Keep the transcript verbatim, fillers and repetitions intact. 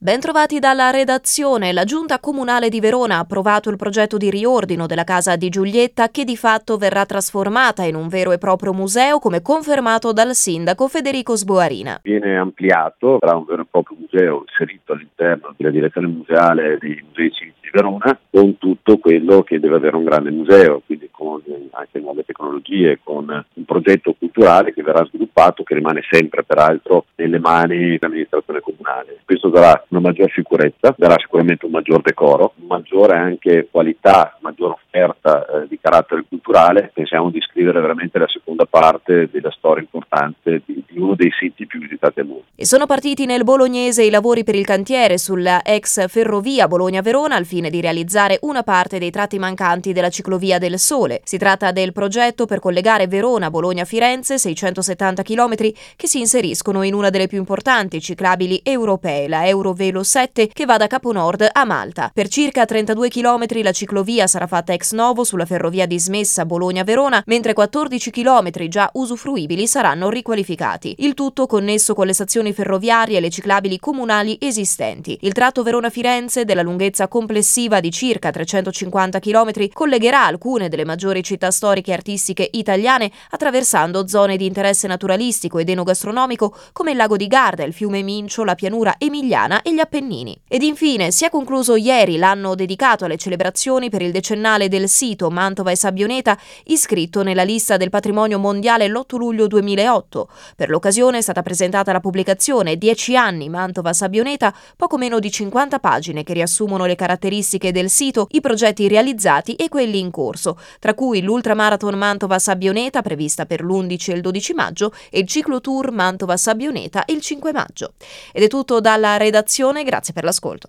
Bentrovati dalla redazione. La Giunta Comunale di Verona ha approvato il progetto di riordino della Casa di Giulietta, che di fatto verrà trasformata in un vero e proprio museo, come confermato dal sindaco Federico Sboarina. Viene ampliato, sarà un vero e proprio museo inserito all'interno della direzione museale dei Musei Civici di Verona, con tutto quello che deve avere un grande museo, quindi con anche nuove tecnologie, con un progetto culturale che verrà sviluppato, che rimane sempre peraltro nelle mani dell'amministrazione comunale. Questo darà una maggior sicurezza, darà sicuramente un maggior decoro, maggiore anche qualità, maggior offerta eh, di carattere culturale. Pensiamo di scrivere veramente la seconda parte della storia importante di, di uno dei siti più visitati al mondo. E sono partiti nel Bolognese i lavori per il cantiere sulla ex ferrovia Bologna-Verona al fine di realizzare una parte dei tratti mancanti della ciclovia del Sole. Si tratta del progetto per collegare Verona, Bologna, Firenze, seicentosettanta chilometri che si inseriscono in una delle più importanti ciclabili europee, la Eurovelo sette, che va da Caponord a Malta. Per circa trentadue chilometri la ciclovia sarà fatta ex novo sulla ferrovia dismessa Bologna-Verona, mentre quattordici chilometri già usufruibili saranno riqualificati. Il tutto connesso con le stazioni ferroviarie e le ciclabili comunali esistenti. Il tratto Verona-Firenze, della lunghezza complessiva di circa trecentocinquanta chilometri, collegherà alcune delle maggiori città storiche e artistiche italiane, attraversando zone di interesse naturalistico ed enogastronomico come il lago di Garda, il fiume Mincio, la pianura emiliana e gli Appennini. Ed infine si è concluso ieri l'anno dedicato alle celebrazioni per il decennale del sito Mantova e Sabbioneta, iscritto nella lista del patrimonio mondiale l'otto luglio duemilaotto. Per l'occasione è stata presentata la pubblicazione dieci anni Mantova Sabbioneta, poco meno di cinquanta pagine che riassumono le caratteristiche del sito, i progetti realizzati e quelli in corso, tra cui l'Ultramarathon Mantova Sabbioneta prevista per l'undici e il dodici maggio e il ciclotour Mantova Sabbioneta il cinque maggio. Ed è tutto dalla redazione, grazie per l'ascolto.